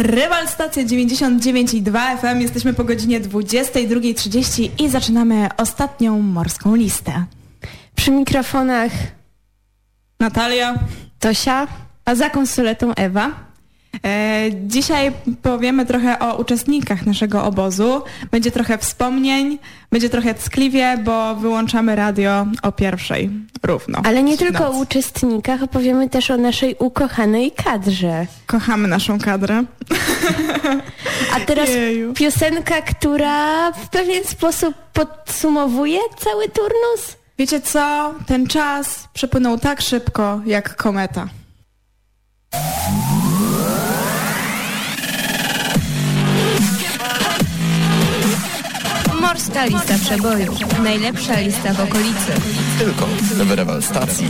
Rewal stacja 99,2 FM. Jesteśmy po godzinie 22:30 i zaczynamy ostatnią morską listę. Przy mikrofonach Natalia, Tosia, a za konsoletą Ewa. Dzisiaj powiemy trochę o uczestnikach naszego obozu. Będzie trochę wspomnień, będzie trochę ckliwie, bo wyłączamy radio o 1:00 równo. Ale nie tylko o uczestnikach, opowiemy też o naszej ukochanej kadrze. Kochamy naszą kadrę. A teraz piosenka, która w pewien sposób podsumowuje cały turnus. Wiecie co? Ten czas przepłynął tak szybko jak kometa. Morska lista przebojów. Najlepsza lista w okolicy. Tylko w Rewal stacji.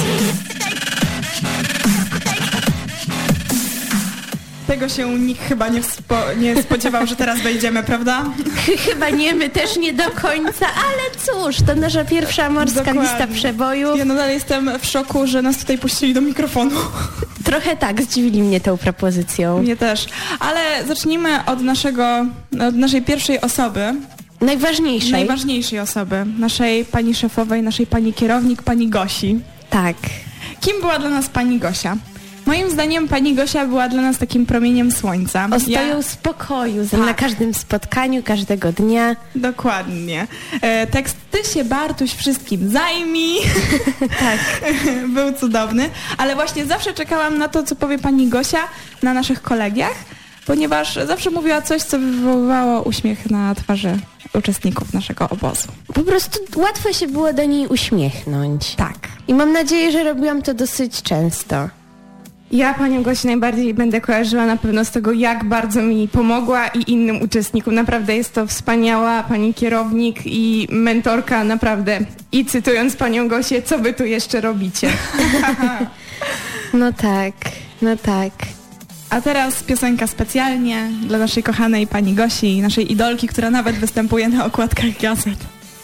Tego się nikt chyba nie spodziewał, że teraz wejdziemy, prawda? Chyba nie, my też nie do końca, ale cóż, to nasza pierwsza morska lista przebojów. Ja nadal jestem w szoku, że nas tutaj puścili do mikrofonu. Trochę tak, zdziwili mnie tą propozycją. Mnie też. Ale zacznijmy od naszej pierwszej osoby. Najważniejszej osoby. Naszej pani szefowej, naszej pani kierownik, pani Gosi. Tak. Kim była dla nas pani Gosia? Moim zdaniem pani Gosia była dla nas takim promieniem słońca. Ostoją spokoju na każdym spotkaniu, każdego dnia. Dokładnie. Tekst "Ty się, Bartuś, wszystkim zajmij". Tak. Był cudowny. Ale właśnie zawsze czekałam na to, co powie pani Gosia na naszych kolegiach, ponieważ zawsze mówiła coś, co wywoływało uśmiech na twarzy uczestników naszego obozu. Po prostu łatwo się było do niej uśmiechnąć. Tak. I mam nadzieję, że robiłam to dosyć często. Ja panią Gosię najbardziej będę kojarzyła na pewno z tego, jak bardzo mi pomogła i innym uczestnikom. Naprawdę jest to wspaniała pani kierownik i mentorka, naprawdę. I cytując panią Gosię, co wy tu jeszcze robicie? No tak. A teraz piosenka specjalnie dla naszej kochanej pani Gosi, naszej idolki, która nawet występuje na okładkach gazet.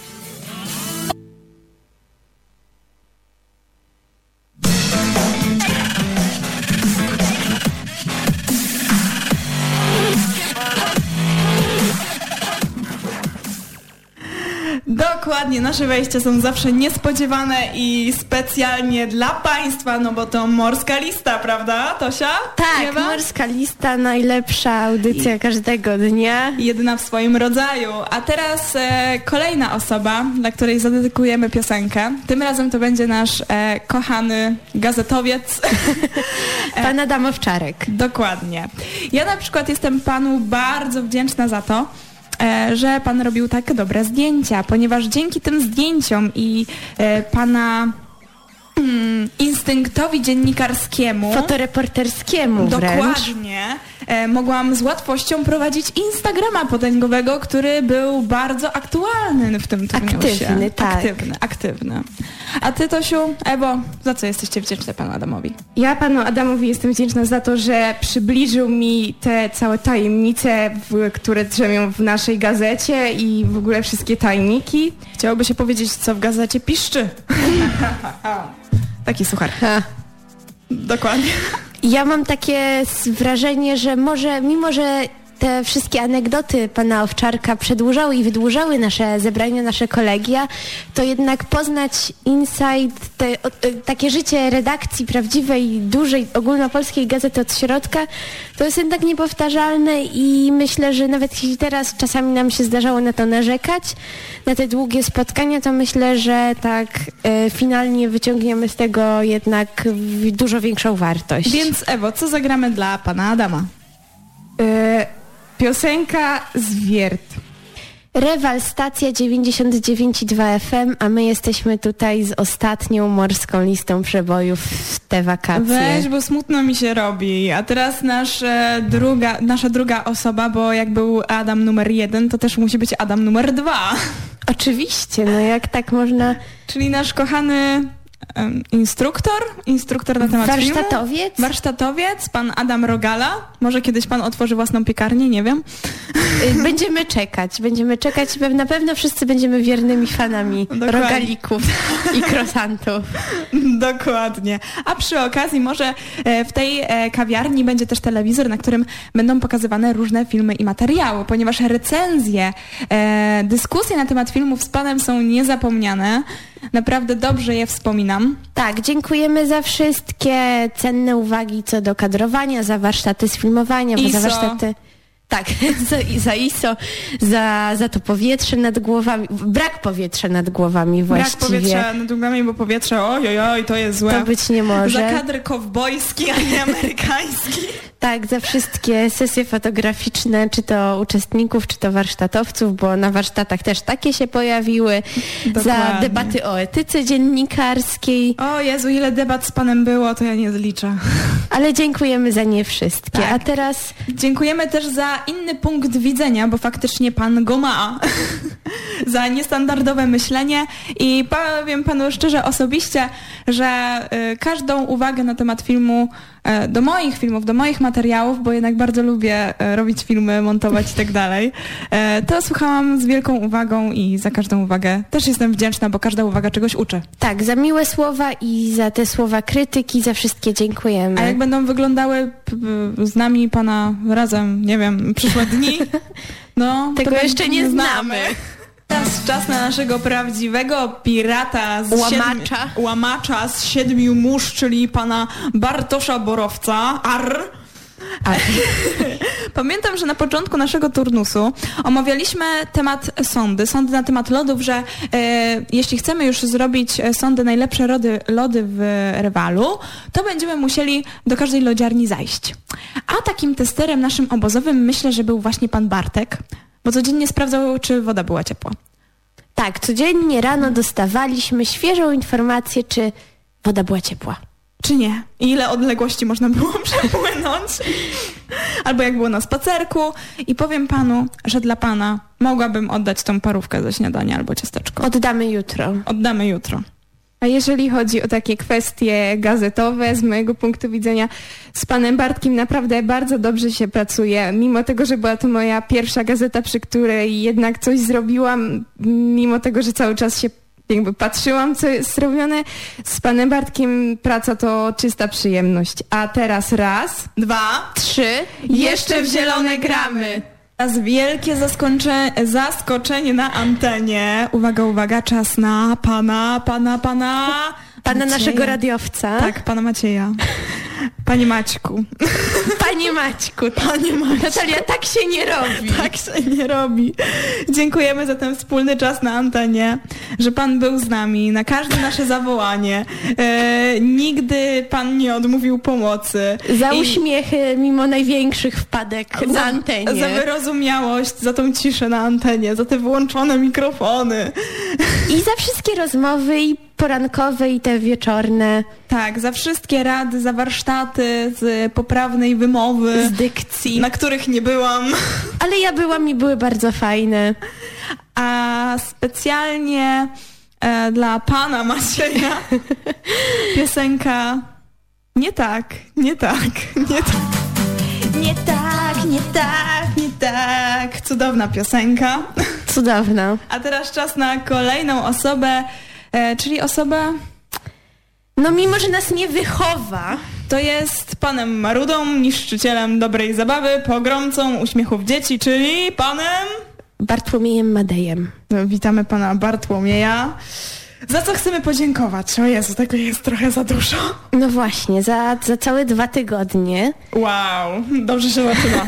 Dokładnie, nasze wejścia są zawsze niespodziewane i specjalnie dla Państwa, no bo to morska lista, prawda, Tosia? Tak, Ewa? morska lista, najlepsza audycja każdego dnia. Jedyna w swoim rodzaju. A teraz kolejna osoba, dla której zadedykujemy piosenkę. Tym razem to będzie nasz kochany gazetowiec. Pan Adam Owczarek. Dokładnie. Ja na przykład jestem panu bardzo wdzięczna za to, że pan robił tak dobre zdjęcia, ponieważ dzięki tym zdjęciom i pana instynktowi dziennikarskiemu, fotoreporterskiemu wręcz. Dokładnie. Mogłam z łatwością prowadzić Instagrama potęgowego, który był bardzo aktualny w tym turnieju. Aktywny. A ty, Tosiu, Ewo, za co jesteście wdzięczne panu Adamowi? Ja panu Adamowi jestem wdzięczna za to, że przybliżył mi te całe tajemnice, które drzemią w naszej gazecie i w ogóle wszystkie tajniki. Chciałoby się powiedzieć, co w gazecie piszczy. Taki suchar. Dokładnie. Ja mam takie wrażenie, że mimo że te wszystkie anegdoty pana Owczarka przedłużały i wydłużały nasze zebrania, nasze kolegia, to jednak poznać insight, takie życie redakcji prawdziwej, dużej, ogólnopolskiej gazety od środka, to jest jednak niepowtarzalne i myślę, że nawet jeśli teraz czasami nam się zdarzało na to narzekać, na te długie spotkania, to myślę, że tak finalnie wyciągniemy z tego jednak dużo większą wartość. Więc Ewo, co zagramy dla pana Adama? Piosenka Zwiert. Rewal stacja 99,2 FM, a my jesteśmy tutaj z ostatnią morską listą przebojów w te wakacje. Weź, bo smutno mi się robi. A teraz nasza druga osoba, bo jak był Adam numer 1, to też musi być Adam numer 2. Oczywiście, no jak tak można... Czyli nasz kochany instruktor na temat warsztatowiec. Filmu. Warsztatowiec, pan Adam Rogala. Może kiedyś pan otworzy własną piekarnię, nie wiem. Będziemy czekać. Na pewno wszyscy będziemy wiernymi fanami rogalików i krosantów. Dokładnie. A przy okazji może w tej kawiarni będzie też telewizor, na którym będą pokazywane różne filmy i materiały, ponieważ recenzje, dyskusje na temat filmów z panem są niezapomniane. Naprawdę dobrze je wspominam. Tak, dziękujemy za wszystkie cenne uwagi co do kadrowania, za warsztaty z filmowania, za warsztaty... Tak, za ISO, za to powietrze nad głowami, brak powietrza nad głowami właściwie. Brak powietrza nad głowami, bo powietrze, ojojoj, to jest złe. To być nie może. Za kadr kowbojski, a nie amerykański. Tak, za wszystkie sesje fotograficzne, czy to uczestników, czy to warsztatowców, bo na warsztatach też takie się pojawiły. Dokładnie. Za debaty o etyce dziennikarskiej. O Jezu, ile debat z panem było, to ja nie zliczę. Ale dziękujemy za nie wszystkie. Tak. A teraz... Dziękujemy też za inny punkt widzenia, bo faktycznie pan go ma. Za niestandardowe myślenie i powiem panu szczerze osobiście, że każdą uwagę na temat filmu, do moich filmów, do moich materiałów, bo jednak bardzo lubię robić filmy, montować i tak dalej, to słuchałam z wielką uwagą i za każdą uwagę też jestem wdzięczna, bo każda uwaga czegoś uczy. Tak, za miłe słowa i za te słowa krytyki, za wszystkie dziękujemy. A jak będą wyglądały z nami pana razem, nie wiem, przyszłe dni, no tego jeszcze nie znamy. Teraz czas na naszego prawdziwego pirata łamacza z 7 mórz, czyli pana Bartosza Borowca. Pamiętam, że na początku naszego turnusu omawialiśmy temat sądy na temat lodów, że jeśli chcemy już zrobić sądy najlepsze lody w Rywalu, to będziemy musieli do każdej lodziarni zajść. A takim testerem naszym obozowym myślę, że był właśnie pan Bartek, bo codziennie sprawdzał, czy woda była ciepła. Tak, codziennie rano dostawaliśmy świeżą informację, czy woda była ciepła. Czy nie? I ile odległości można było przepłynąć? Albo jak było na spacerku. I powiem panu, że dla pana mogłabym oddać tą parówkę ze śniadania albo ciasteczko. Oddamy jutro. A jeżeli chodzi o takie kwestie gazetowe, z mojego punktu widzenia, z panem Bartkiem naprawdę bardzo dobrze się pracuje. Mimo tego, że była to moja pierwsza gazeta, przy której jednak coś zrobiłam, mimo tego, że cały czas się jakby patrzyłam, co jest zrobione, z panem Bartkiem praca to czysta przyjemność. A teraz 1, 2, 3, jeszcze w zielone gramy. Teraz wielkie zaskoczenie na antenie. Uwaga, uwaga, czas na pana naszego radiowca. Tak, pana Macieja. Panie Maćku. Panie Maćku. Natalia, tak się nie robi. Tak się nie robi. Dziękujemy za ten wspólny czas na antenie, że pan był z nami na każde nasze zawołanie. Nigdy pan nie odmówił pomocy. Za uśmiechy mimo największych wpadek na antenie. Za wyrozumiałość, za tą ciszę na antenie, za te wyłączone mikrofony. I za wszystkie rozmowy i porankowe i te wieczorne. Tak, za wszystkie rady, za warsztaty z poprawnej wymowy. Z dykcji. Na których nie byłam. Ale ja byłam i były bardzo fajne. A specjalnie dla pana Macieja piosenka Nie tak. Cudowna piosenka. Cudowna. A teraz czas na kolejną osobę, czyli osobę... No mimo, że nas nie wychowa. To jest panem Marudą, niszczycielem dobrej zabawy, pogromcą uśmiechów dzieci, czyli panem... Bartłomiejem Madejem. Witamy pana Bartłomieja. Za co chcemy podziękować? O Jezu, tego jest trochę za dużo. No właśnie, za całe 2 tygodnie. Wow, dobrze się zaczyna.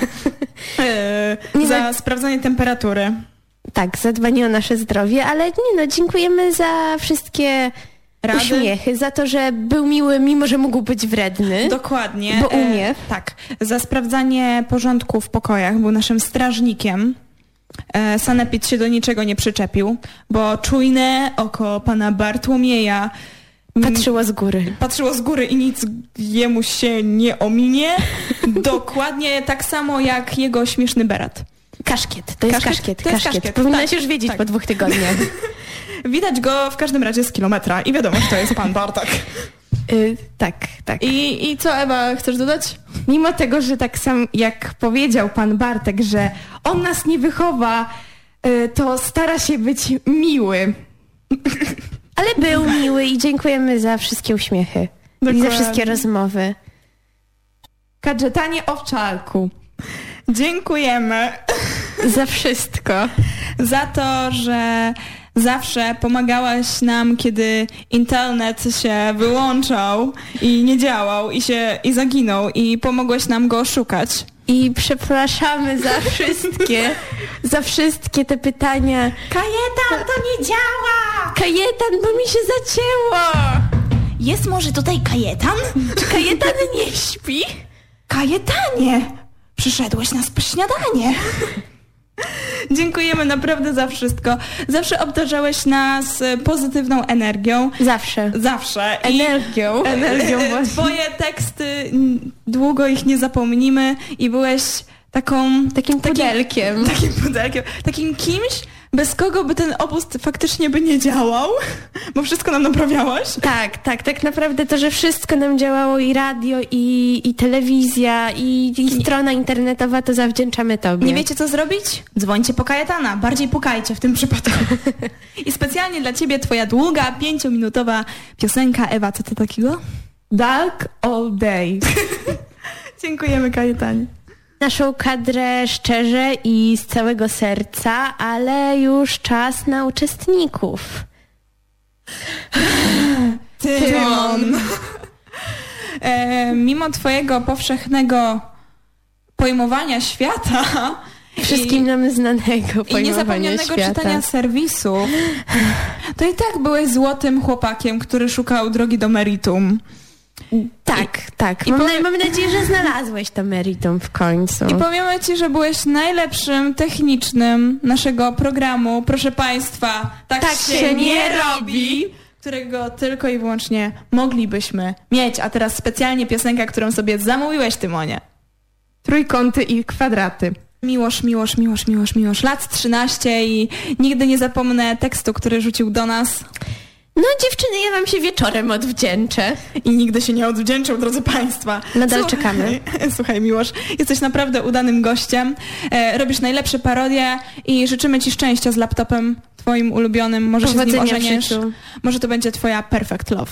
Za sprawdzanie temperatury. Tak, za dbanie o nasze zdrowie, ale dziękujemy za wszystkie rady. Uśmiechy, za to, że był miły, mimo że mógł być wredny. Dokładnie. Bo umie. Tak, za sprawdzanie porządku w pokojach, był naszym strażnikiem. Sanepid się do niczego nie przyczepił, bo czujne oko pana Bartłomieja Patrzyło z góry i nic jemu się nie ominie. Dokładnie tak samo jak jego śmieszny berat. Kaszkiet. To jest kaszkiet. Powinnaś już wiedzieć po 2 tygodniach. Widać go w każdym razie z kilometra i wiadomo, że to jest pan Bartek. Tak. I co, Ewa, chcesz dodać? Mimo tego, że tak sam jak powiedział pan Bartek, że on nas nie wychowa, to stara się być miły. Ale był miły i dziękujemy za wszystkie uśmiechy. Dokładnie. I za wszystkie rozmowy. Kadżetanie Owczarku. Dziękujemy. Za wszystko. Za to, że zawsze pomagałaś nam, kiedy internet się wyłączał i nie działał i zaginął i pomogłaś nam go szukać. I przepraszamy za wszystkie te pytania. Kajetan, to nie działa! Kajetan, bo mi się zacięło! Jest może tutaj Kajetan? Czy Kajetan nie śpi? Kajetanie! Przyszedłeś na śniadanie. Dziękujemy naprawdę za wszystko. Zawsze obdarzałeś nas pozytywną energią. Zawsze. Energią właśnie. Twoje teksty, długo ich nie zapomnimy i byłeś takim pudelkiem. Takim kimś, bez kogo by ten obóz faktycznie by nie działał, bo wszystko nam naprawiałaś. Tak naprawdę to, że wszystko nam działało, i radio, i telewizja, i strona internetowa, to zawdzięczamy tobie. Nie wiecie, co zrobić? Dzwońcie po Kajetana, bardziej pukajcie w tym przypadku. I specjalnie dla ciebie twoja długa, 5-minutowa piosenka. Ewa, co to takiego? Dark All Day. Dziękujemy, Kajetanie. Naszą kadrę szczerze i z całego serca, ale już czas na uczestników. Tymon. Mimo twojego powszechnego pojmowania świata wszystkim nam znanego pojmowania i niezapomnianego świata, czytania serwisu, to i tak byłeś złotym chłopakiem, który szukał drogi do meritum. Tak. Mam nadzieję, że znalazłeś to meritum w końcu. I powiemy ci, że byłeś najlepszym technicznym naszego programu. Proszę państwa, tak się nie robi, którego tylko i wyłącznie moglibyśmy mieć. A teraz specjalnie piosenka, którą sobie zamówiłeś, Tymonie. Trójkąty i kwadraty. Miłosz. Lat 13 i nigdy nie zapomnę tekstu, który rzucił do nas. No dziewczyny, ja wam się wieczorem odwdzięczę. I nigdy się nie odwdzięczył, drodzy państwa. Nadal czekamy. Słuchaj, Miłosz, jesteś naprawdę udanym gościem. Robisz najlepsze parodie i życzymy ci szczęścia z laptopem twoim ulubionym. Może się z nim ożeniesz. Może to będzie twoja perfect love.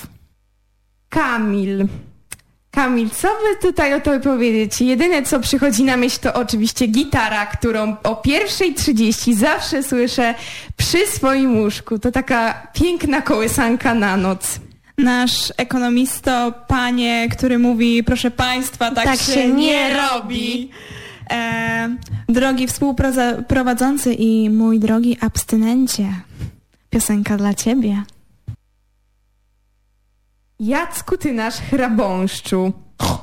Kamil, co by tutaj o tobie powiedzieć? Jedyne, co przychodzi na myśl, to oczywiście gitara, którą o 1:30 zawsze słyszę przy swoim łóżku. To taka piękna kołysanka na noc. Nasz ekonomisto, panie, który mówi, proszę państwa, tak się nie robi. Drogi współprowadzący i mój drogi abstynencie, piosenka dla ciebie. Jacku, ty nasz chrabąszczu.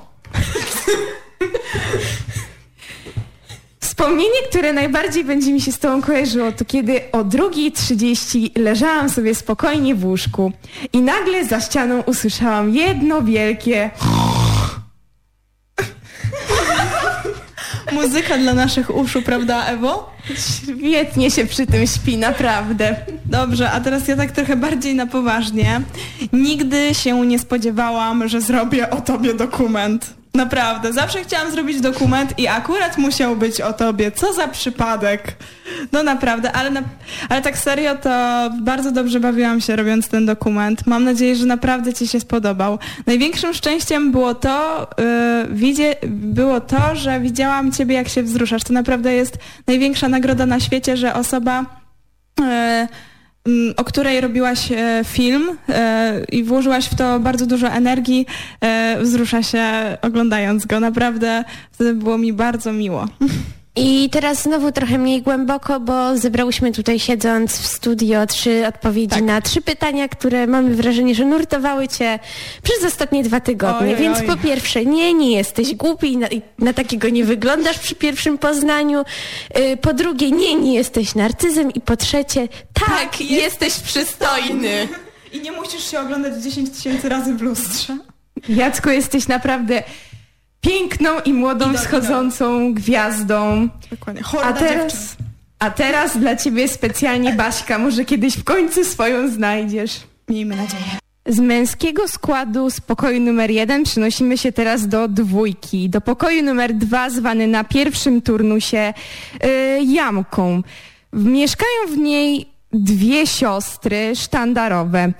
Wspomnienie, które najbardziej będzie mi się z tobą kojarzyło, to kiedy o 2:30 leżałam sobie spokojnie w łóżku i nagle za ścianą usłyszałam jedno wielkie... Muzyka dla naszych uszu, prawda, Ewo? Świetnie się przy tym śpi, naprawdę. Dobrze, a teraz ja tak trochę bardziej na poważnie. Nigdy się nie spodziewałam, że zrobię o tobie dokument. Naprawdę, zawsze chciałam zrobić dokument i akurat musiał być o tobie. Co za przypadek. No naprawdę, ale tak serio to bardzo dobrze bawiłam się robiąc ten dokument. Mam nadzieję, że naprawdę ci się spodobał. Największym szczęściem było to, że widziałam ciebie, jak się wzruszasz. To naprawdę jest największa nagroda na świecie, że osoba... o której robiłaś film i włożyłaś w to bardzo dużo energii, wzrusza się oglądając go. Naprawdę wtedy było mi bardzo miło. I teraz znowu trochę mniej głęboko, bo zebrałyśmy tutaj siedząc w studio 3 odpowiedzi na 3 pytania, które mamy wrażenie, że nurtowały cię przez ostatnie 2 tygodnie. Więc po pierwsze, nie jesteś głupi, na takiego nie wyglądasz przy pierwszym poznaniu. Po drugie, nie jesteś narcyzem. I po trzecie, tak, jesteś przystojny. I nie musisz się oglądać 10 000 razy w lustrze. Jacku, jesteś naprawdę... piękną i młodą, wschodzącą gwiazdą. Dokładnie. Horda dziewczyn. A teraz dla ciebie specjalnie, Baśka, może kiedyś w końcu swoją znajdziesz. Miejmy nadzieję. Z męskiego składu z pokoju numer 1 przenosimy się teraz do 2. Do pokoju numer 2, zwany na pierwszym turnusie Jamką. Mieszkają w niej 2 siostry sztandarowe.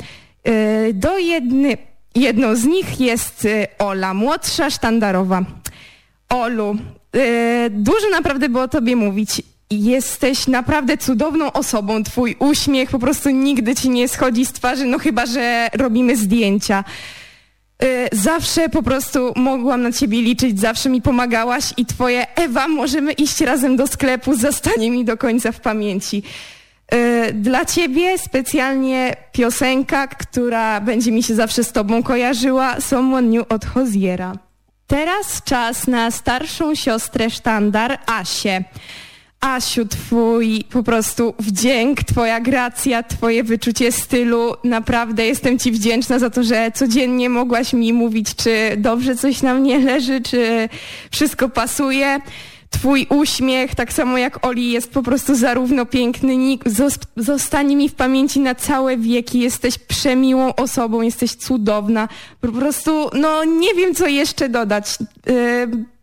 Jedną z nich jest Ola, młodsza sztandarowa. Olu, dużo naprawdę było o tobie mówić. Jesteś naprawdę cudowną osobą. Twój uśmiech po prostu nigdy ci nie schodzi z twarzy, no chyba że robimy zdjęcia. Zawsze po prostu mogłam na ciebie liczyć, zawsze mi pomagałaś i twoje Ewa, możemy iść razem do sklepu, zostanie mi do końca w pamięci. Dla ciebie specjalnie piosenka, która będzie mi się zawsze z tobą kojarzyła, Someone New od Hoziera. Teraz czas na starszą siostrę sztandar, Asię. Asiu, twój po prostu wdzięk, twoja gracja, twoje wyczucie stylu, naprawdę jestem ci wdzięczna za to, że codziennie mogłaś mi mówić, czy dobrze coś na mnie leży, czy wszystko pasuje. Twój uśmiech, tak samo jak Oli, jest po prostu zarówno piękny, zostanie mi w pamięci na całe wieki, jesteś przemiłą osobą, jesteś cudowna, po prostu, no nie wiem co jeszcze dodać.